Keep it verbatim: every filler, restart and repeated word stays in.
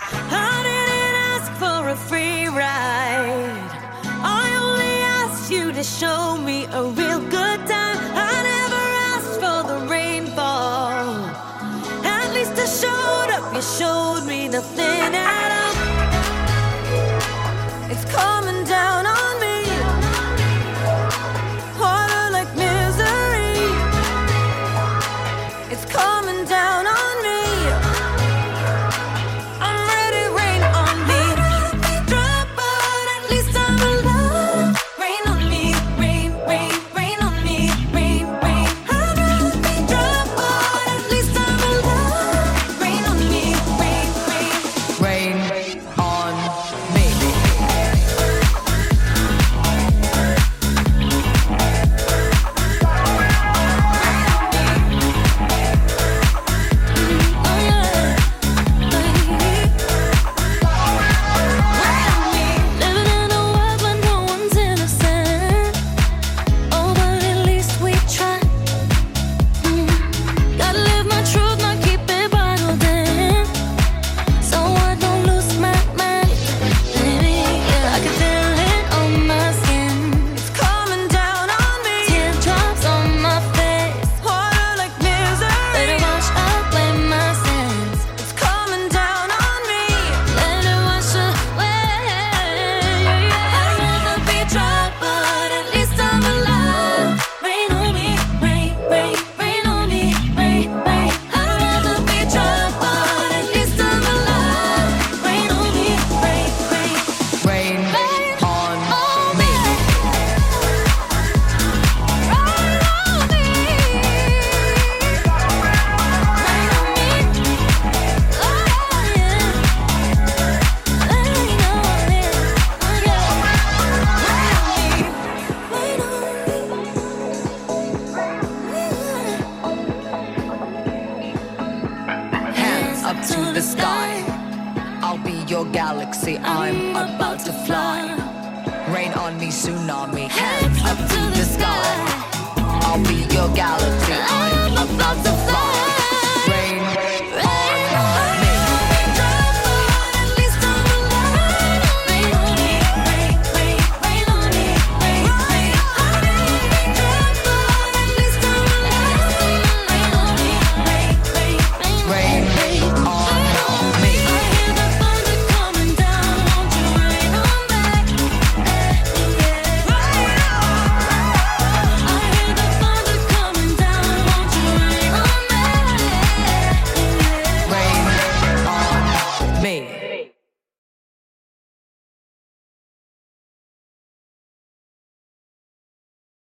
I didn't ask for a free ride. I only asked you to show me a real good time. I never asked for the rainfall. At least I showed up, you showed me nothing at all. It's coming down on me, harder like misery. It's coming down on me. I'm ready, rain on me. Drop, but at least I'm alive. Rain on me, rain, rain, rain on me, rain, rain. I'd rather be drop, but at least I'm alive. Rain on me, rain, rain. Rain on me. Living in a world where no one's innocent. Oh, but at least we try. Mm. Gotta live my truth, not keep it bottled in, so I don't lose my mind. Baby, yeah, I can feel it on my skin. It's coming down on me. Teardrops on my face, harder like misery. Let it wash away my sins. It's coming down on me. Let it wash away. I'd rather be dry, but at least I'm alive. Rain on me, rain, rain, rain on me, rain, rain. I'd rather be dry, but at least I'm alive. Rain on me, rain, rain, Rain rain on on me. me. Rain on me. Rain on me. Oh, yeah. Rain on me. Oh, yeah. Rain on Hands up to the sky. I'll be your galaxy. I'm about to fly. Rain on me, tsunami. Hands up to the sky. I'll be your galaxy. I'm about to fly.